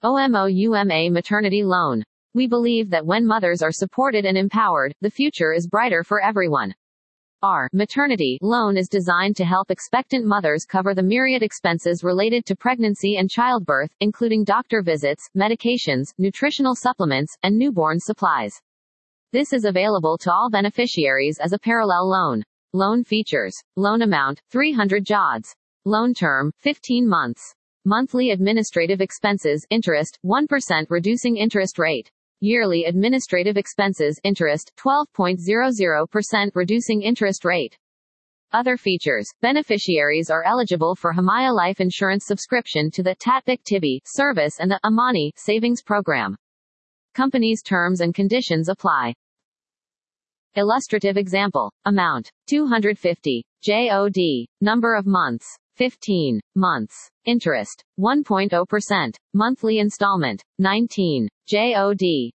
OMOUMA Maternity Loan. We believe that when mothers are supported and empowered, the future is brighter for everyone. Our maternity loan is designed to help expectant mothers cover the myriad expenses related to pregnancy and childbirth, including doctor visits, medications, nutritional supplements, and newborn supplies. This is available to all beneficiaries as a parallel loan. Loan features. Loan amount, 300 JODs. Loan term, 15 months. Monthly administrative expenses, interest, 1% reducing interest rate. Yearly administrative expenses, interest, 12.00% reducing interest rate. Other features. Beneficiaries are eligible for Himmaya Life Insurance subscription to the Tatbik Tibi service and the Amani savings program. Company's terms and conditions apply. Illustrative example. Amount, 250. JOD. Number of months, 15 months. Interest, 1.0%. Monthly installment, 19. JOD.